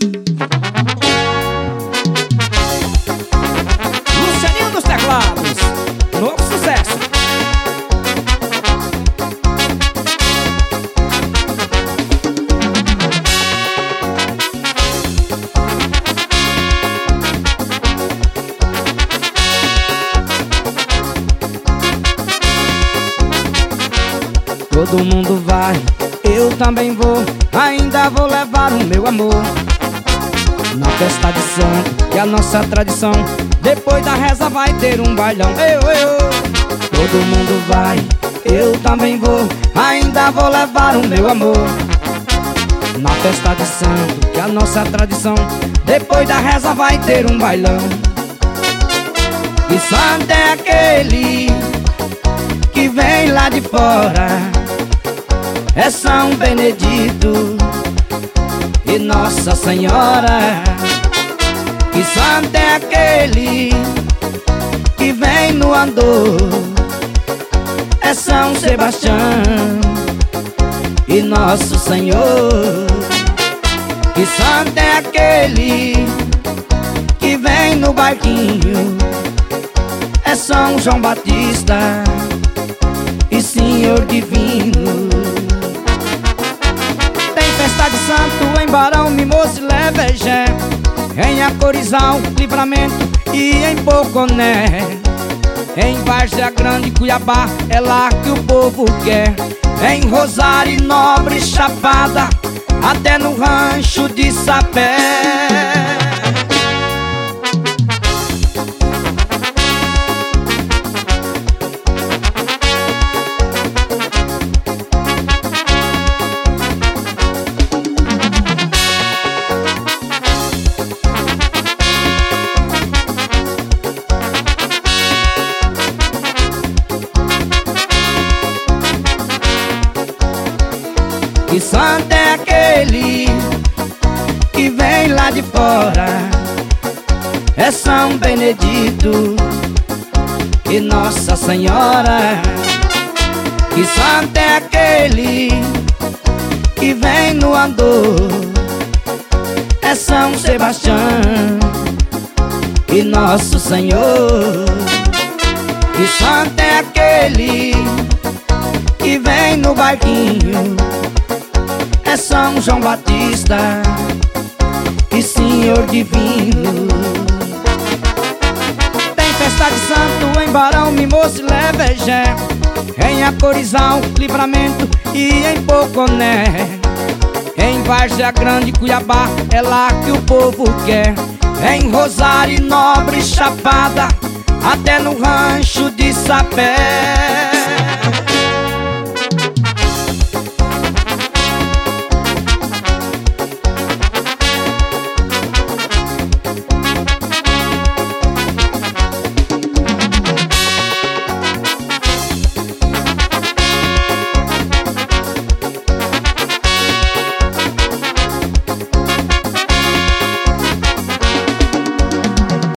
Lucianinho dos teclados, novo sucesso. Todo mundo vai, eu também vou. Ainda vou levar o meu amor na festa de santo, que é a nossa tradição. Depois da reza vai ter um bailão. Todo mundo vai, eu também vou. Ainda vou levar o meu amor na festa de santo, que é a nossa tradição. Depois da reza vai ter um bailão. E santo é aquele que vem lá de fora, é São Benedito e Nossa Senhora. E santo é aquele que vem no andor, é São Sebastião e Nosso Senhor. E santo é aquele que vem no barquinho, é São João Batista e Senhor Divino. Festa de santo em Barão, Mimoso e Levejé, em Acorizal, Livramento e em Poconé, em Várzea Grande, Cuiabá, é lá que o povo quer. Em Rosário, Nobre, Chapada, até no Rancho de Sapé. E santo é aquele que vem lá de fora, é São Benedito e Nossa Senhora. E santo é aquele que vem no andor, é São Sebastião e Nosso Senhor. E santo é aquele que vem no barquinho, é São João Batista e Senhor Divino. Tem festa de santo em Barão, Mimoso e Levejé, em Acorizal, Livramento e em Poconé, em Várzea Grande, Cuiabá, é lá que o povo quer. Em Rosário, Nobre, Chapada, até no Rancho de Sapé.